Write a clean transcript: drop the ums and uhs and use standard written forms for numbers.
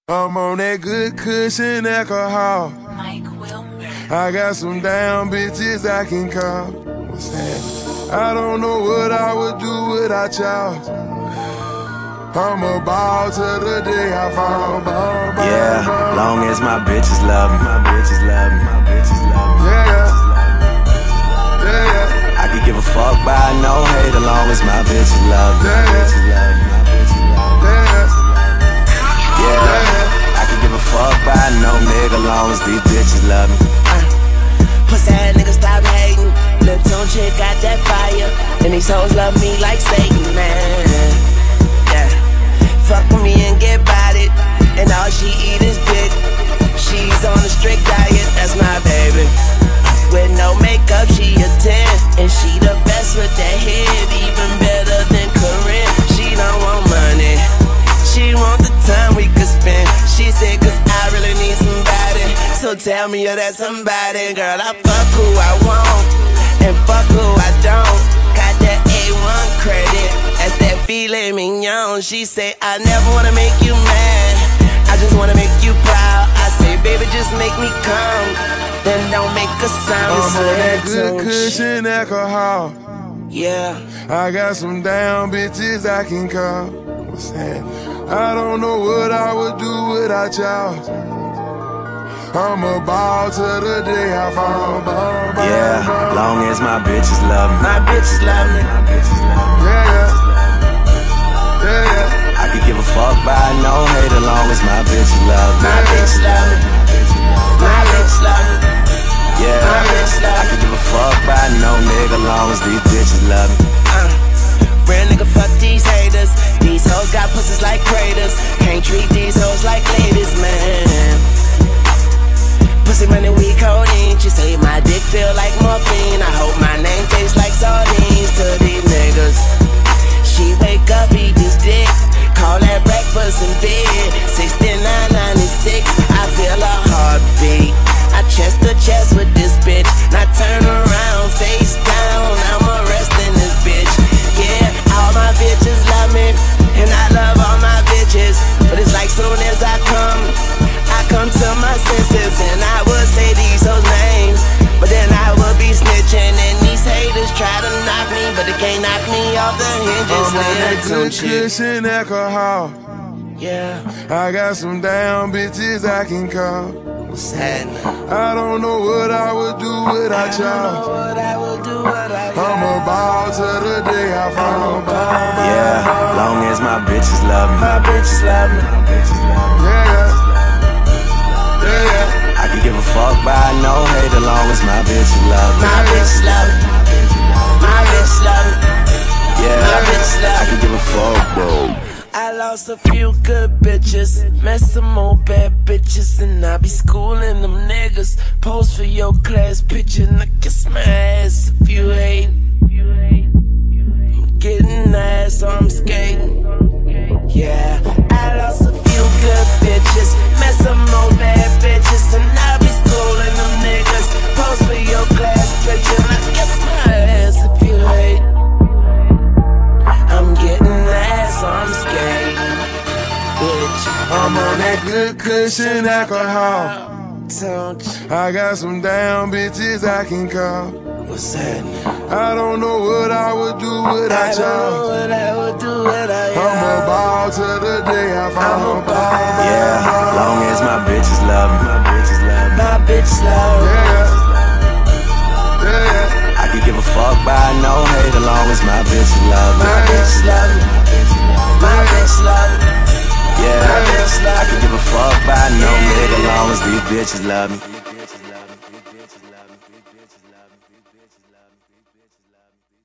I'm on that good cushion alcohol. Mike Wilmer. I got some damn bitches I can call. What's happening? I don't know what I would do without y'all. I'm a ball till the day I fall. Yeah, long as my bitches love me, my bitches love me, my bitches love me. Yeah, yeah. I could give a fuck by no hate, as long as my bitches love me, my bitches love me, my bitches love me. Yeah, I could give a fuck by no nigga, long as these bitches love me. Pussy ass nigga stop hating. Lil' Tune chick got that fire, and these hoes love me like Satan, man. Yeah, fuck with me and get bodied, and all she eat is dick. She's on a strict diet, that's my baby. With no makeup, she a 10, and she the best with that head, even better than Corinne. She don't want money, she want the time we could spend. She said, cause I really need somebody, so tell me you're that somebody. Girl, I fuck who I want, and fuck who I don't. Got that A1 credit, that's that filet mignon. She say, I never wanna make you mad, I just wanna make you proud. I say, baby, just make me come, then don't make a sound. I'm on that good cushion alcohol. Yeah, I got some damn bitches I can call. What's happening? I don't know what I would do without y'all. I'm a ball till the day I fall. Yeah, long as my bitches love me, my bitches love me, my bitches love me. Yeah. I could give a fuck by no hate, as long as my bitches love me, my bitches love me, my bitches love me. Yeah, I could give a fuck by no nigga, long as these bitches love me. Real nigga, fuck these haters. These hoes got pussies like craters. Can't treat these hoes like ladies, man. Pussy money, we codeine. She say my dick feel like morphine. I hope my name tastes like sardines to these niggas. She wake up, eat this dick, call that breakfast in bed. 69.96, I feel a heartbeat. I chest to chest with this bitch. Now turn around, face down, I'm arresting this bitch. Yeah, all my bitches love me, and I love all my bitches. But it's like soon as I come to my senses, and I would say these hoes names, but then I would be snitching, and these haters try to knock me, but they can't knock me off the hinges. I'm on that good cushion alcohol. Yeah, I got some damn bitches I can call. What's happening? I don't know what I would do without y'all. I'm a ball till the day I fall. Yeah, long as my bitches love me, my bitches love me, my bitches love me. Yeah. I could give a fuck by no hate, as long as my bitches love me, my bitches love me, my bitches love me. Yeah, my bitches love me. I could give a fuck, bro. I lost a few good bitches, met some more bad bitches, and I be schooling them niggas. Pose for your class picture, and I kiss my ass if you hate. I'm getting ass, so I'm skating. Yeah, I lost a few good bitches, met some more bad bitches, and I be schooling them niggas. Pose for your class picture, and I kiss my ass if you hate. I'm getting ass, so I'm skating, bitch. I'm on that good cushion alcohol. Don't you? I got some damn bitches I can call. What's happening? I don't know what I would do without I don't know y'all. what I would do without y'all. I'm a ball till the day I fall. Yeah, long as my bitches love me, my bitches love me. My bitch love me. Yeah. I could give a fuck by no hate, as long as my bitches love me, My bitch love me. My bitch love me. Yeah, I could give a fuck by no nigga, as long as these bitches love me.